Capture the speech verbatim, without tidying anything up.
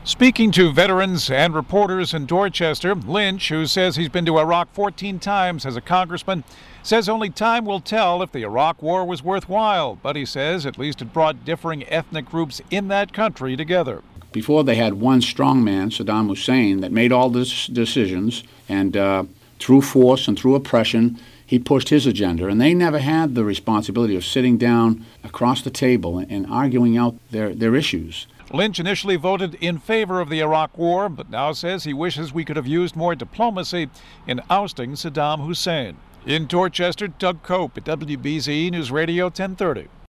Speaking to veterans and reporters in Dorchester, Lynch, who says he's been to Iraq fourteen times as a congressman, says only time will tell if the Iraq War was worthwhile, but he says at least it brought differing ethnic groups in that country together. Before they had one strong man, Saddam Hussein, that made all the decisions, and uh, through force and through oppression, he pushed his agenda, and they never had the responsibility of sitting down across the table and arguing out their, their issues. Lynch initially voted in favor of the Iraq War, but now says he wishes we could have used more diplomacy in ousting Saddam Hussein. In Dorchester, Doug Cope at W B Z News Radio ten thirty.